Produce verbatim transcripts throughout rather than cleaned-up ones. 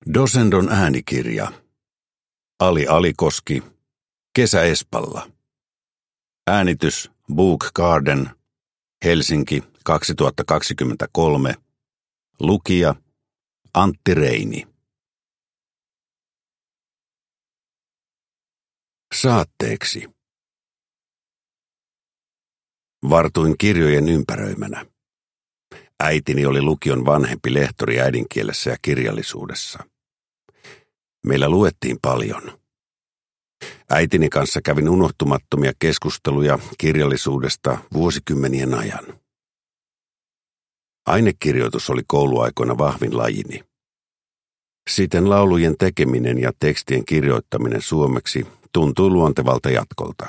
Dosendon äänikirja. Ali Alikoski. Kesä Espalla. Äänitys Book Garden. Helsinki kaksituhattakaksikymmentäkolme. Lukija Antti Reini. Saatteeksi. Vartuin kirjojen ympäröimänä. Äitini oli lukion vanhempi lehtori äidinkielessä ja kirjallisuudessa. Meillä luettiin paljon. Äitini kanssa kävin unohtumattomia keskusteluja kirjallisuudesta vuosikymmenien ajan. Ainekirjoitus oli kouluaikoina vahvin lajini. Siten laulujen tekeminen ja tekstien kirjoittaminen suomeksi tuntui luontevalta jatkolta.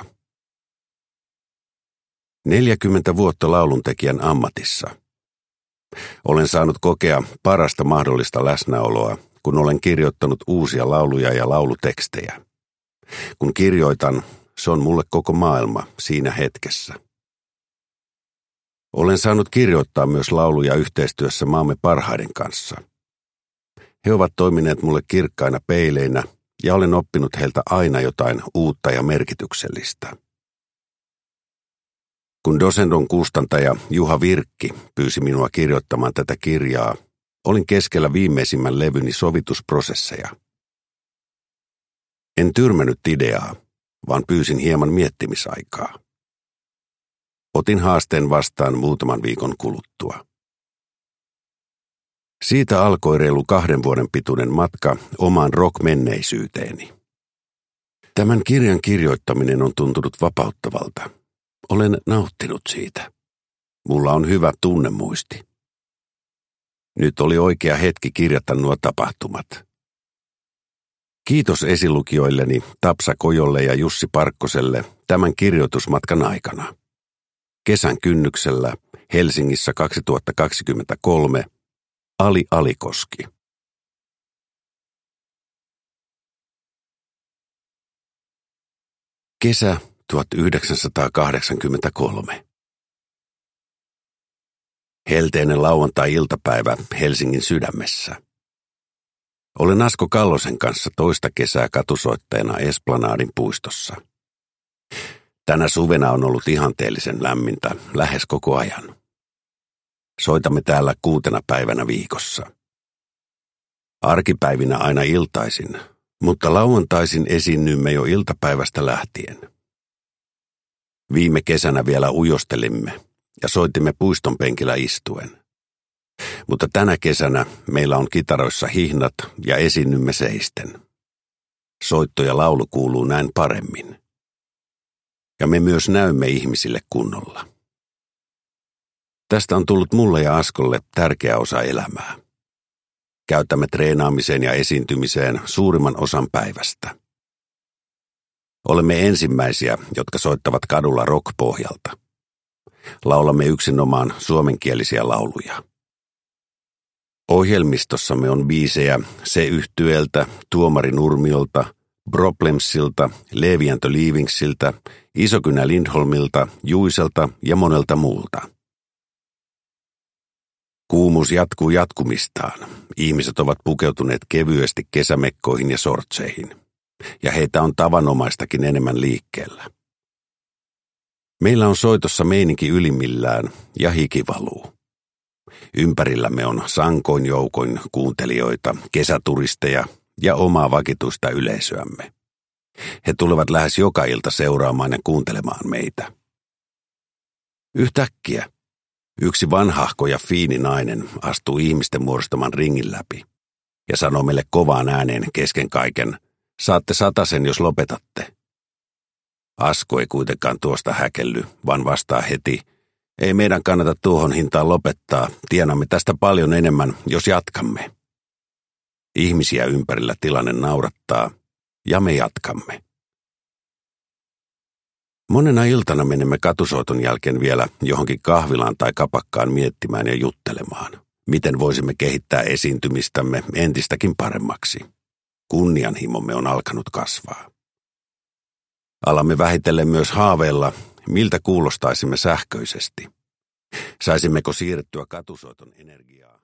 Neljäkymmentä vuotta lauluntekijän ammatissa. Olen saanut kokea parasta mahdollista läsnäoloa, kun olen kirjoittanut uusia lauluja ja laulutekstejä. Kun kirjoitan, se on mulle koko maailma siinä hetkessä. Olen saanut kirjoittaa myös lauluja yhteistyössä maamme parhaiden kanssa. He ovat toimineet mulle kirkkaina peileinä ja olen oppinut heiltä aina jotain uutta ja merkityksellistä. Kun Dosendon kustantaja Juha Virkki pyysi minua kirjoittamaan tätä kirjaa, olin keskellä viimeisimmän levyni sovitusprosesseja. En tyrmännyt ideaa, vaan pyysin hieman miettimisaikaa. Otin haasteen vastaan muutaman viikon kuluttua. Siitä alkoi reilu kahden vuoden pituinen matka omaan rock-menneisyyteeni. Tämän kirjan kirjoittaminen on tuntunut vapauttavalta. Olen nauttinut siitä. Mulla on hyvä tunnemuisti. Nyt oli oikea hetki kirjata nuo tapahtumat. Kiitos esilukijoilleni Tapsa Kojolle ja Jussi Parkkoselle tämän kirjoitusmatkan aikana. Kesän kynnyksellä Helsingissä kaksituhattakaksikymmentäkolme. Ali Alikoski. Kesä tuhatyhdeksänsataakahdeksankymmentäkolme. Helteinen lauantai-iltapäivä Helsingin sydämessä. Olen Asko Kallosen kanssa toista kesää katusoittajana Esplanadin puistossa. Tänä suvena on ollut ihanteellisen lämmintä lähes koko ajan. Soitamme täällä kuutena päivänä viikossa. Arkipäivinä aina iltaisin, mutta lauantaisin esiinnymme jo iltapäivästä lähtien. Viime kesänä vielä ujostelimme ja soitimme puiston penkillä istuen. Mutta tänä kesänä meillä on kitaroissa hihnat ja esiinnymme seisten. Soitto ja laulu kuuluu näin paremmin. Ja me myös näymme ihmisille kunnolla. Tästä on tullut mulle ja Askolle tärkeä osa elämää. Käytämme treenaamiseen ja esiintymiseen suurimman osan päivästä. Olemme ensimmäisiä, jotka soittavat kadulla rock-pohjalta. Laulamme yksinomaan suomenkielisiä lauluja. Ohjelmistossamme on biisejä Se-yhtyeeltä, Tuomari Nurmiolta, Problemsilta, Levi and the Leavingsiltä, Isokynä Lindholmilta, Juiselta ja monelta muulta. Kuumuus jatkuu jatkumistaan. Ihmiset ovat pukeutuneet kevyesti kesämekkoihin ja sortseihin, ja heitä on tavanomaistakin enemmän liikkeellä. Meillä on soitossa meininki ylimmillään ja hiki valuu. Ympärillämme on sankoin joukoin kuuntelijoita, kesäturisteja ja omaa vakituista yleisöämme. He tulevat lähes joka ilta seuraamaan ja kuuntelemaan meitä. Yhtäkkiä yksi vanhahko ja fiini nainen astuu ihmisten muodostaman ringin läpi ja sanoo meille kovaan ääneen kesken kaiken, saatte satasen, jos lopetatte. Asko ei kuitenkaan tuosta häkelly, vaan vastaa heti, ei meidän kannata tuohon hintaan lopettaa, tienamme tästä paljon enemmän, jos jatkamme. Ihmisiä ympärillä tilanne naurattaa, ja me jatkamme. Monena iltana menemme katusoiton jälkeen vielä johonkin kahvilaan tai kapakkaan miettimään ja juttelemaan, miten voisimme kehittää esiintymistämme entistäkin paremmaksi. Kunnianhimomme on alkanut kasvaa. Alamme vähitellen myös haaveilla, miltä kuulostaisimme sähköisesti. Saisimmeko siirrettyä katusoiton energiaa